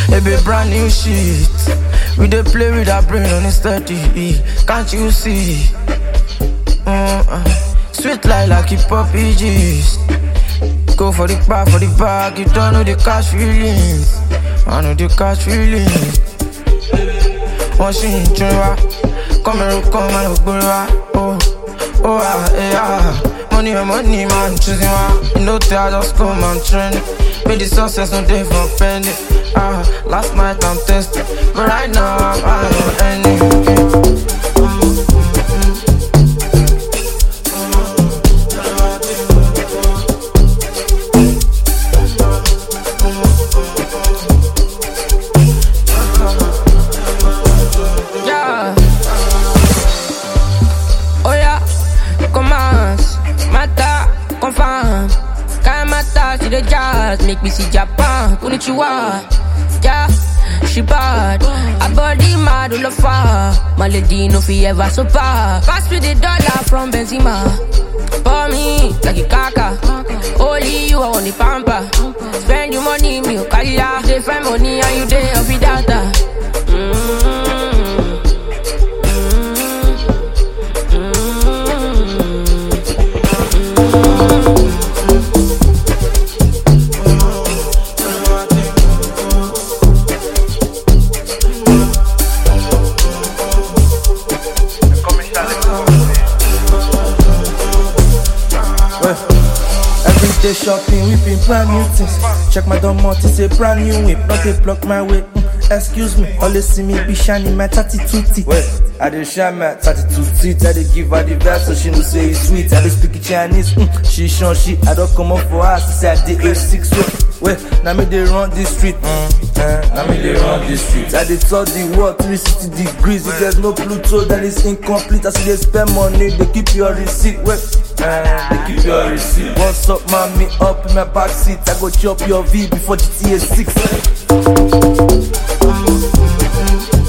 It be brand new shit. We dey play with our brain on it steady. Can't you see? Sweet like hip hop EGs. Go for the bag, you don't know the cash feelings. I know the cash feelings. One shit in Chua, come and money, man, choosing one. You know, I just come and trend. Made the success, no day for penny. Last night I'm tested, but right now I'm on any. The jazz make me see Japan, konnichiwa. Yeah, she bad, her body mad all of her. My lady no fi ever so far. Pass me the dollar from Benzema. For me like a kaka. Only you I want the pamper. Spend your money, me o kaya. They find money and you dey off the data. They shopping, whipping brand new things. Check my domot, it's a brand new whip. Not they block my way. Excuse me, always see me be shining my 32 teeth. Wait, I dey shine my 32 teeth. I dey give her the vibe so she know say it's sweet. I dey speak Chinese, she shun she. I don't come up for her, she say I dey A6. Wait, now me they run this street. Now me they run this street. I dey touch the world 360 degrees. If there's no Pluto, then it's incomplete. I see they spend money, they keep your receipt. Wait. They keep your receipt. What's up, mommy? Up in my backseat. I go chop your V before GTA 6.